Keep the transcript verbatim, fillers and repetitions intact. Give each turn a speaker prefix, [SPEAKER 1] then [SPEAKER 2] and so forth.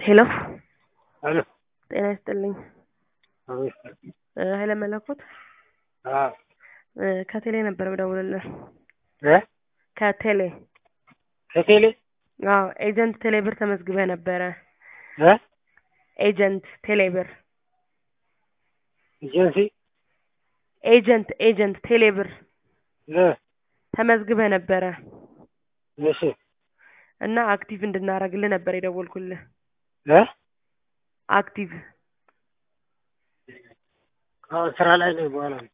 [SPEAKER 1] ሄሎ
[SPEAKER 2] አሎ
[SPEAKER 1] ጤና ይስጥልኝ።
[SPEAKER 2] አቤት።
[SPEAKER 1] ኃይለ መለኮት
[SPEAKER 2] አዎ
[SPEAKER 1] ከቴሌ ነበር የምደውልልህ።
[SPEAKER 2] እ
[SPEAKER 1] ከቴሌ
[SPEAKER 2] ከቴሌ
[SPEAKER 1] አዎ ኤጀንት ቴሌ ብር ተመዝግበህ ነበረ።
[SPEAKER 2] እ
[SPEAKER 1] ኤጀንት ቴሌ ብር
[SPEAKER 2] ኤጀንሲ
[SPEAKER 1] ኤጀንት ኤጀንት ቴሌ ብር
[SPEAKER 2] እ
[SPEAKER 1] ተመዝግበህ ነበረ
[SPEAKER 2] እሺ
[SPEAKER 1] እና አክቲቭ እንድናረግልህ ነበር የደወልኩልህ።
[SPEAKER 2] እ
[SPEAKER 1] አክቲቭ
[SPEAKER 2] አዎ ስራ ላይ ነኝ በኋላ